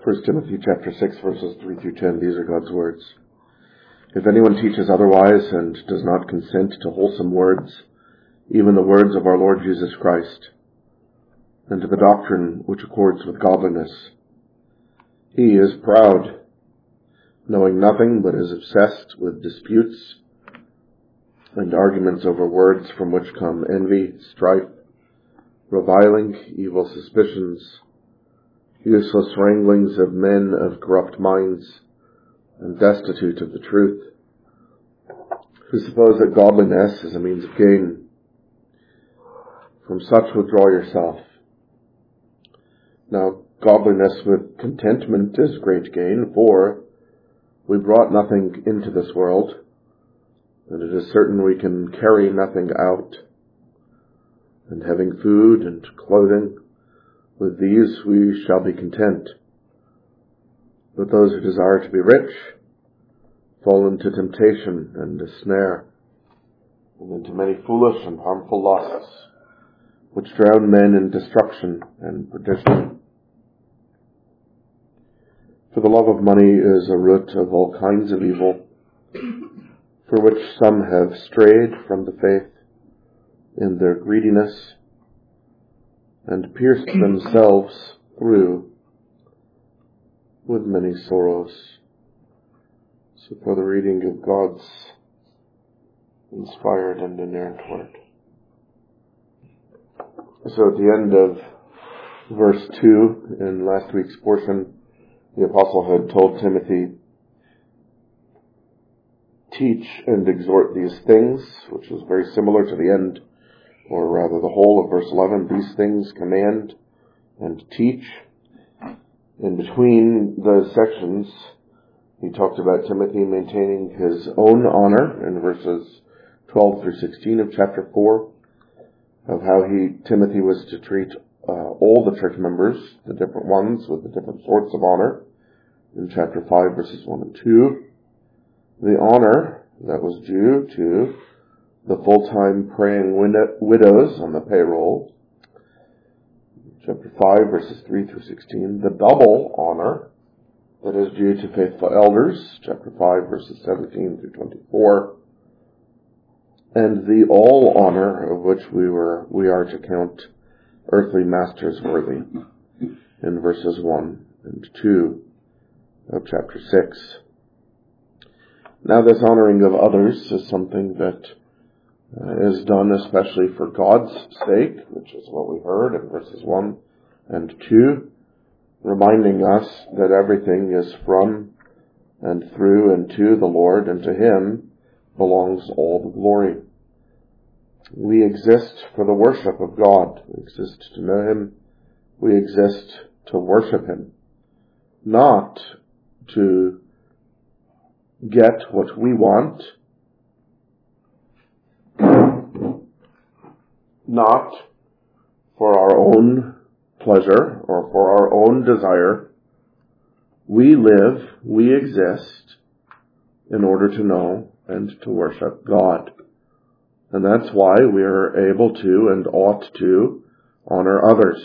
1 Timothy chapter 6, verses 3 through 10, these are God's words. If anyone teaches otherwise and does not consent to wholesome words, even the words of our Lord Jesus Christ, and to the doctrine which accords with godliness, he is proud, knowing nothing but is obsessed with disputes and arguments over words, from which come envy, strife, reviling, evil suspicions, useless wranglings of men of corrupt minds, and destitute of the truth, who suppose that godliness is a means of gain. From such withdraw yourself. Now, godliness with contentment is great gain, for we brought nothing into this world, and it is certain we can carry nothing out. And having food and clothing, with these we shall be content. But those who desire to be rich fall into temptation and a snare, and into many foolish and harmful lusts, which drown men in destruction and perdition. For the love of money is a root of all kinds of evil, for which some have strayed from the faith in their greediness, and pierced themselves through with many sorrows. So for the reading of God's inspired and inerrant word. So at the end of verse 2 in last week's portion, the apostle had told Timothy, teach and exhort these things, which was very similar to the end, or rather the whole of verse 11. These things command and teach. In between those sections, he talked about Timothy maintaining his own honor in verses 12 through 16 of chapter 4, of how Timothy was to treat all the church members, the different ones with the different sorts of honor, in chapter 5 verses 1 and 2. The honor that was due to the full-time praying widows on the payroll, chapter 5 verses 3 through 16. The double honor that is due to faithful elders, chapter 5 verses 17 through 24. And the all honor of which we are to count earthly masters worthy, in verses 1 and 2 of chapter 6. Now this honoring of others is something that is done especially for God's sake, which is what we heard in verses 1 and 2, reminding us that everything is from and through and to the Lord, and to Him belongs all the glory. We exist for the worship of God. We exist to know Him. We exist to worship Him, not to get what we want, not for our own pleasure or for our own desire. We live, we exist in order to know and to worship God. And that's why we are able to and ought to honor others.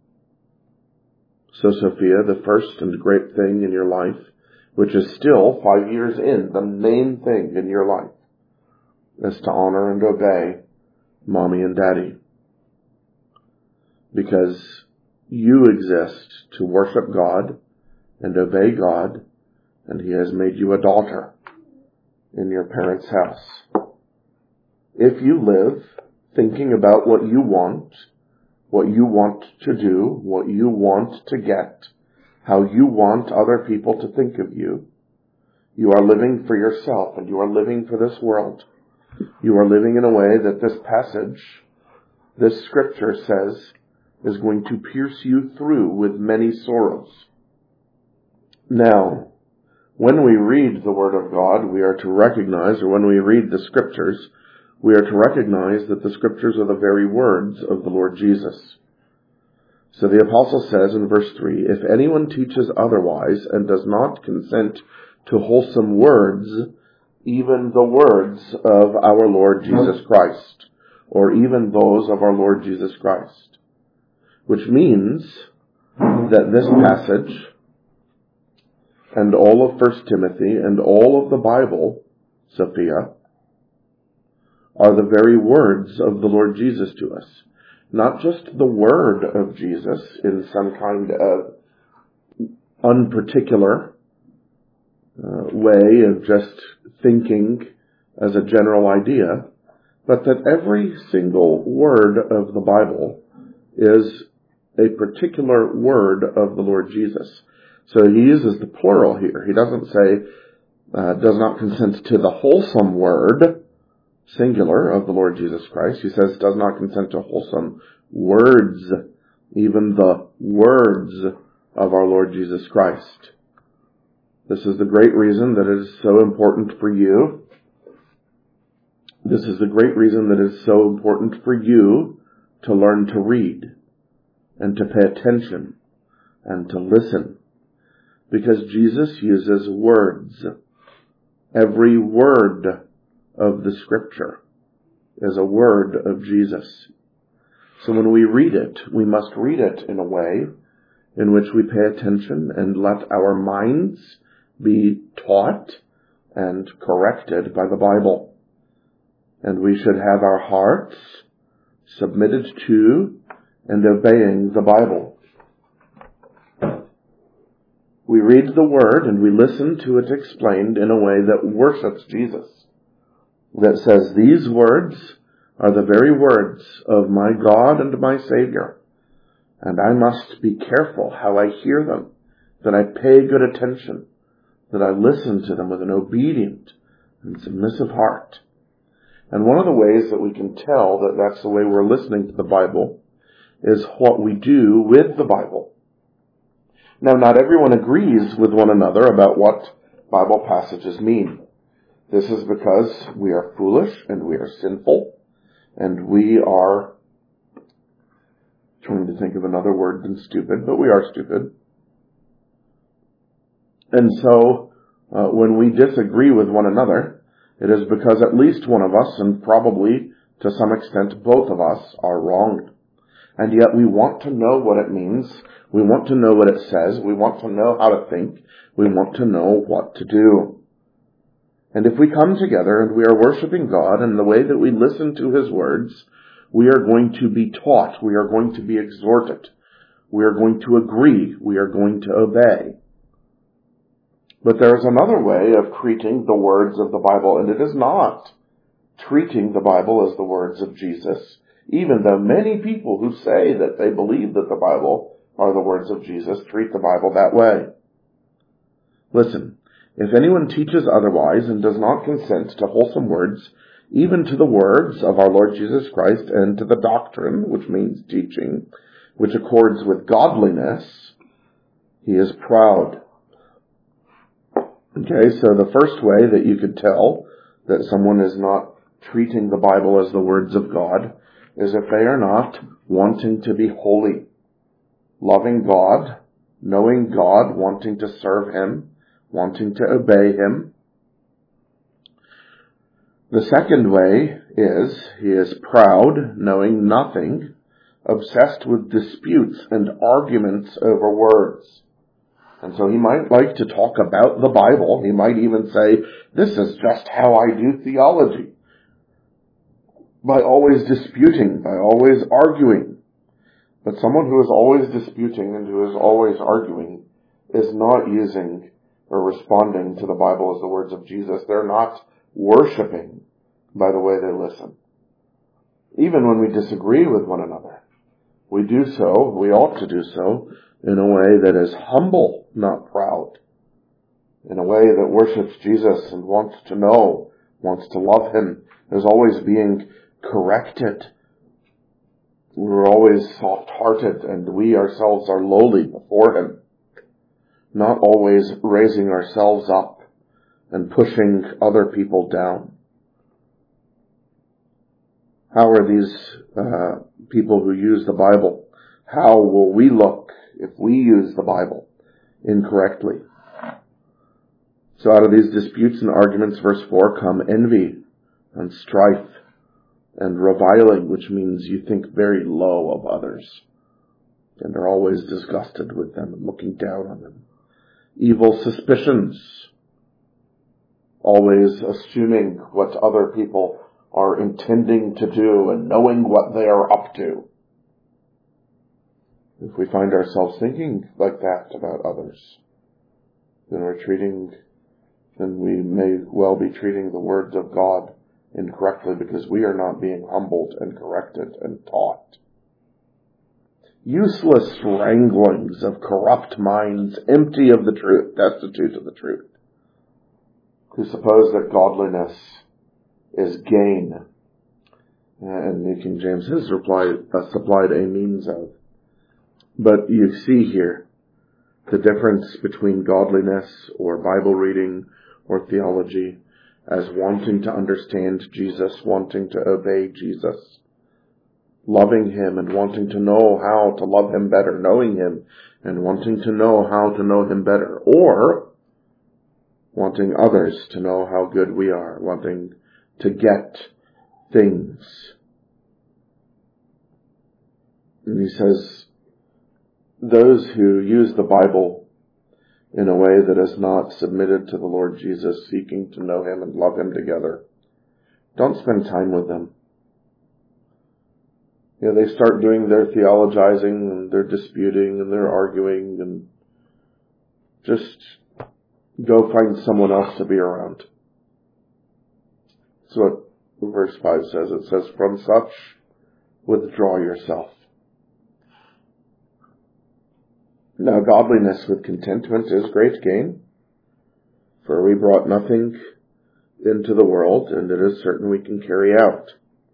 So Sophia, the first and great thing in your life, which is still 5 years in, the main thing in your life, is to honor and obey Mommy and Daddy. Because you exist to worship God and obey God, and He has made you a daughter in your parents' house. If you live thinking about what you want to do, what you want to get, how you want other people to think of you, you are living for yourself, and you are living for this world. You are living in a way that this passage, this scripture says, is going to pierce you through with many sorrows. Now, when we read the Word of God, we are to recognize, or when we read the Scriptures, we are to recognize that the Scriptures are the very words of the Lord Jesus. So the Apostle says in verse 3, if anyone teaches otherwise and does not consent to wholesome words, even the words of our Lord Jesus Christ, or even those of our Lord Jesus Christ. Which means that this passage and all of 1 Timothy and all of the Bible, Sophia, are the very words of the Lord Jesus to us. Not just the word of Jesus in some kind of unparticular way of just thinking as a general idea, but that every single word of the Bible is a particular word of the Lord Jesus. So he uses the plural here. He doesn't say, does not consent to the wholesome word, singular, of the Lord Jesus Christ. He says, does not consent to wholesome words, even the words of our Lord Jesus Christ. This is the great reason that it is so important for you. This is the great reason that it is so important for you to learn to read and to pay attention and to listen. Because Jesus uses words. Every word of the Scripture is a word of Jesus. So when we read it, we must read it in a way in which we pay attention and let our minds be taught and corrected by the Bible. And we should have our hearts submitted to and obeying the Bible. We read the Word and we listen to it explained in a way that worships Jesus. That says, these words are the very words of my God and my Savior. And I must be careful how I hear them, that I pay good attention, that I listen to them with an obedient and submissive heart. And one of the ways that we can tell that that's the way we're listening to the Bible is what we do with the Bible. Now, not everyone agrees with one another about what Bible passages mean. This is because we are foolish and we are sinful and we are, trying to think of another word than stupid, but we are stupid. And so, when we disagree with one another, it is because at least one of us, and probably to some extent both of us, are wronged. And yet we want to know what it means. We want to know what it says. We want to know how to think. We want to know what to do. And if we come together and we are worshiping God in the way that we listen to His words, we are going to be taught. We are going to be exhorted. We are going to agree. We are going to obey. But there is another way of treating the words of the Bible, and it is not treating the Bible as the words of Jesus, even though many people who say that they believe that the Bible are the words of Jesus treat the Bible that way. Listen, if anyone teaches otherwise and does not consent to wholesome words, even to the words of our Lord Jesus Christ and to the doctrine, which means teaching, which accords with godliness, he is proud. Okay, so the first way that you could tell that someone is not treating the Bible as the words of God is if they are not wanting to be holy, loving God, knowing God, wanting to serve Him, wanting to obey Him. The second way is he is proud, knowing nothing, obsessed with disputes and arguments over words. And so he might like to talk about the Bible. He might even say, this is just how I do theology. By always disputing, by always arguing. But someone who is always disputing and who is always arguing is not using or responding to the Bible as the words of Jesus. They're not worshiping by the way they listen. Even when we disagree with one another, we do so, we ought to do so, in a way that is humble, not proud. In a way that worships Jesus and wants to know, wants to love Him, is always being corrected. We're always soft-hearted and we ourselves are lowly before Him. Not always raising ourselves up and pushing other people down. How are these people who use the Bible, how will we look if we use the Bible incorrectly? So out of these disputes and arguments, verse 4, come envy and strife and reviling, which means you think very low of others and are always disgusted with them and looking down on them. evil suspicions, always assuming what other people are intending to do and knowing what they are up to. If we find ourselves thinking like that about others, then we may well be treating the words of God incorrectly because we are not being humbled and corrected and taught. Useless wranglings of corrupt minds, empty of the truth, destitute of the truth, who suppose that godliness is gain. And New King James has supplied a means of. But you see here the difference between godliness or Bible reading or theology as wanting to understand Jesus, wanting to obey Jesus, loving Him and wanting to know how to love Him better, knowing Him and wanting to know how to know Him better, or wanting others to know how good we are, wanting to get things. And he says, those who use the Bible in a way that is not submitted to the Lord Jesus, seeking to know Him and love Him together, don't spend time with them. They start doing their theologizing and their disputing and their arguing, and just go find someone else to be around. That's what verse 5 says. It says, from such withdraw yourself. Now godliness with contentment is great gain, for we brought nothing into the world, and it is certain we can carry out.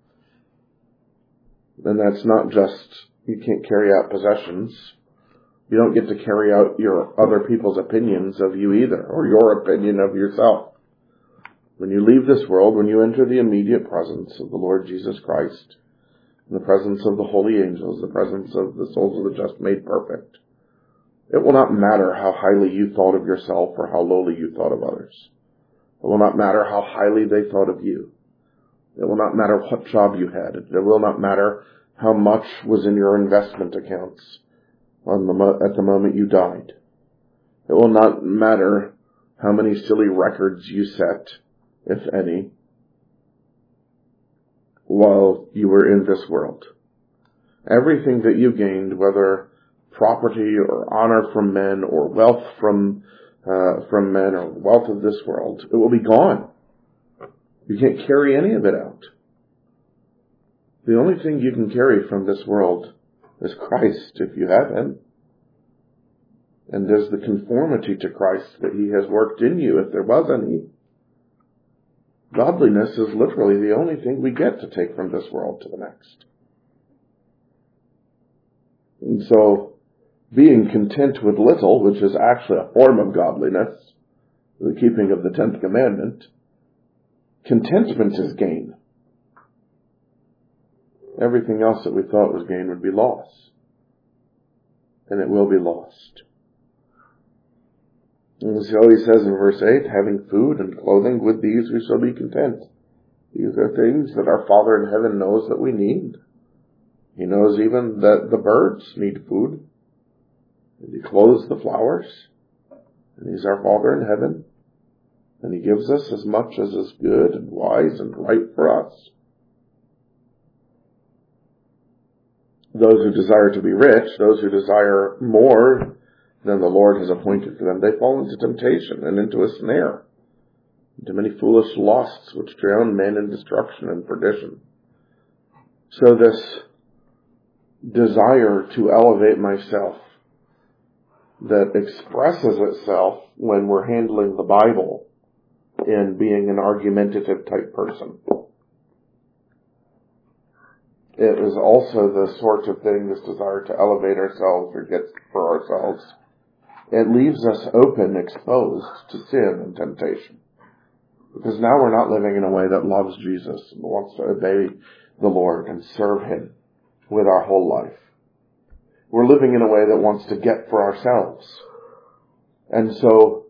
And that's not just, you can't carry out possessions. You don't get to carry out your other people's opinions of you either, or your opinion of yourself. When you leave this world, when you enter the immediate presence of the Lord Jesus Christ, in the presence of the holy angels, the presence of the souls of the just made perfect, it will not matter how highly you thought of yourself or how lowly you thought of others. It will not matter how highly they thought of you. It will not matter what job you had. It will not matter how much was in your investment accounts at the moment you died. It will not matter how many silly records you set, if any, while you were in this world. Everything that you gained, whether property or honor from men or wealth from men or wealth of this world, it will be gone. You can't carry any of it out. The only thing you can carry from this world is Christ, if you have Him. And there's the conformity to Christ that He has worked in you, if there was any. Godliness is literally the only thing we get to take from this world to the next. And so, being content with little, which is actually a form of godliness, the keeping of the 10th commandment, contentment is gain. Everything else that we thought was gain would be loss. And it will be lost. And so he says in verse 8, having food and clothing, with these we shall be content. These are things that our Father in heaven knows that we need. He knows even that the birds need food. And He clothes the flowers. And He's our Father in heaven. And He gives us as much as is good and wise and right for us. Those who desire to be rich, those who desire more than the Lord has appointed for them, they fall into temptation and into a snare, into many foolish lusts which drown men in destruction and perdition. So this desire to elevate myself that expresses itself when we're handling the Bible in being an argumentative type person. It is also the sort of thing, this desire to elevate ourselves or get for ourselves. It leaves us open, exposed to sin and temptation. Because now we're not living in a way that loves Jesus and wants to obey the Lord and serve Him with our whole life. We're living in a way that wants to get for ourselves. And so,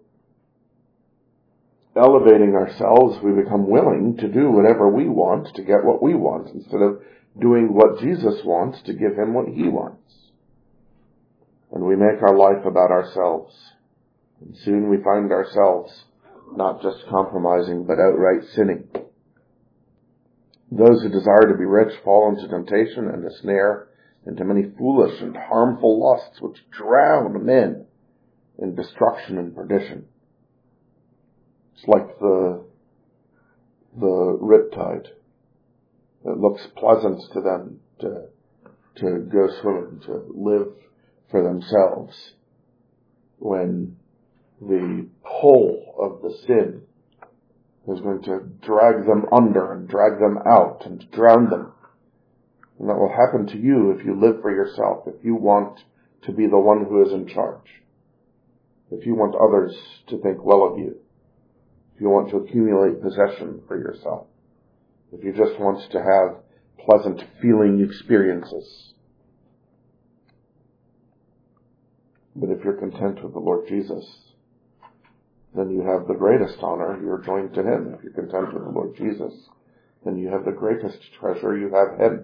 elevating ourselves, we become willing to do whatever we want to get what we want, instead of doing what Jesus wants to give Him what He wants. And we make our life about ourselves. And soon we find ourselves not just compromising, but outright sinning. Those who desire to be rich fall into temptation and a snare, into many foolish and harmful lusts which drown men in destruction and perdition. It's like the riptide. It looks pleasant to them to go swimming, to live for themselves, when the pull of the sin is going to drag them under and drag them out and drown them. And that will happen to you if you live for yourself, if you want to be the one who is in charge, if you want others to think well of you, if you want to accumulate possession for yourself, if you just want to have pleasant feeling experiences. But if you're content with the Lord Jesus, then you have the greatest honor. You're joined to Him. If you're content with the Lord Jesus, then you have the greatest treasure. You have Him.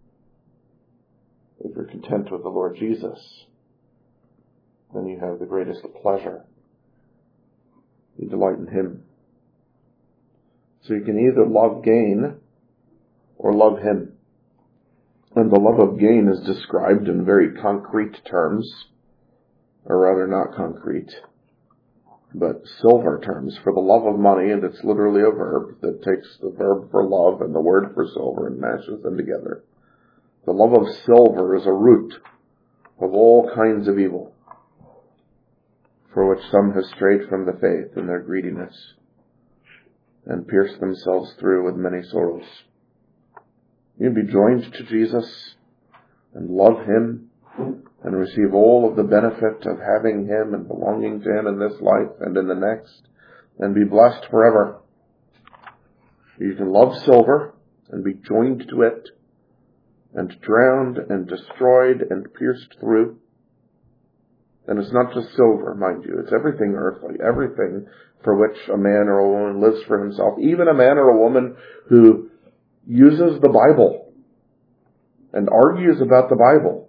If you're content with the Lord Jesus, then you have the greatest pleasure. You delight in Him. So you can either love gain or love Him. And the love of gain is described in very concrete terms, or rather not concrete, but silver terms, for the love of money, and it's literally a verb that takes the verb for love and the word for silver and mashes them together. The love of silver is a root of all kinds of evil, for which some have strayed from the faith in their greediness, and pierced themselves through with many sorrows. You be joined to Jesus and love Him and receive all of the benefit of having Him and belonging to Him in this life and in the next, and be blessed forever. You can love silver and be joined to it, and drowned and destroyed and pierced through. And it's not just silver, mind you. It's everything earthly, everything for which a man or a woman lives for himself. Even a man or a woman who uses the Bible and argues about the Bible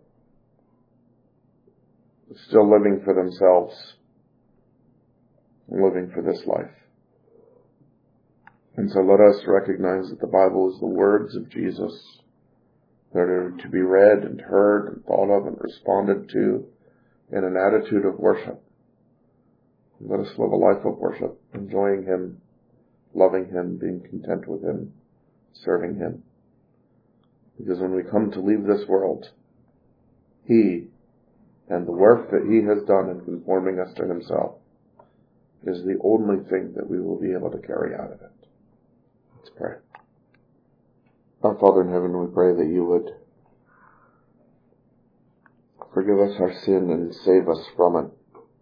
is still living for themselves and living for this life. And so let us recognize that the Bible is the words of Jesus that are to be read and heard and thought of and responded to in an attitude of worship. Let us live a life of worship, enjoying Him, loving Him, being content with Him, serving Him. Because when we come to leave this world, He and the work that He has done in conforming us to Himself is the only thing that we will be able to carry out of it. Let's pray. Our Father in heaven, we pray that You would forgive us our sin and save us from it.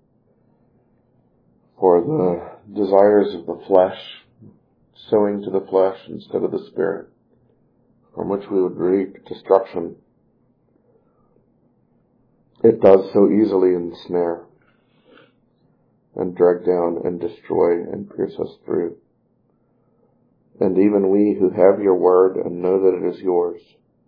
For the desires of the flesh, sowing to the flesh instead of the Spirit, from which we would reap destruction, it does so easily ensnare and drag down and destroy and pierce us through. And even we who have Your word and know that it is Yours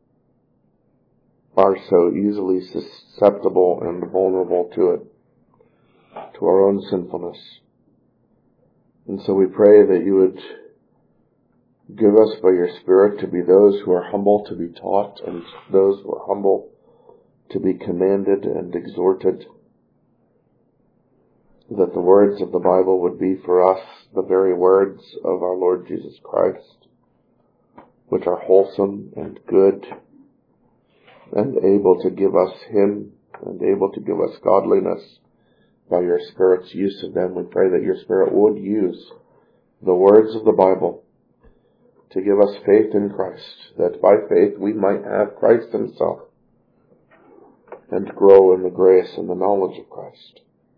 are so easily susceptible and vulnerable to it, to our own sinfulness. And so we pray that You would give us by Your Spirit to be those who are humble to be taught, and those who are humble to be commanded and exhorted, that the words of the Bible would be for us the very words of our Lord Jesus Christ, which are wholesome and good, and able to give us Him, and able to give us godliness by Your Spirit's use of them. We pray that Your Spirit would use the words of the Bible to give us faith in Christ, that by faith we might have Christ Himself and grow in the grace and the knowledge of Christ.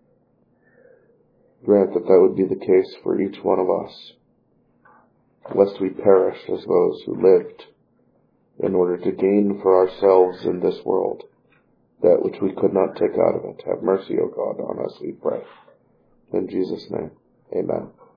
Grant that that would be the case for each one of us, lest we perish as those who lived in order to gain for ourselves in this world that which we could not take out of it. Have mercy, O God, on us, we pray. In Jesus' name, amen.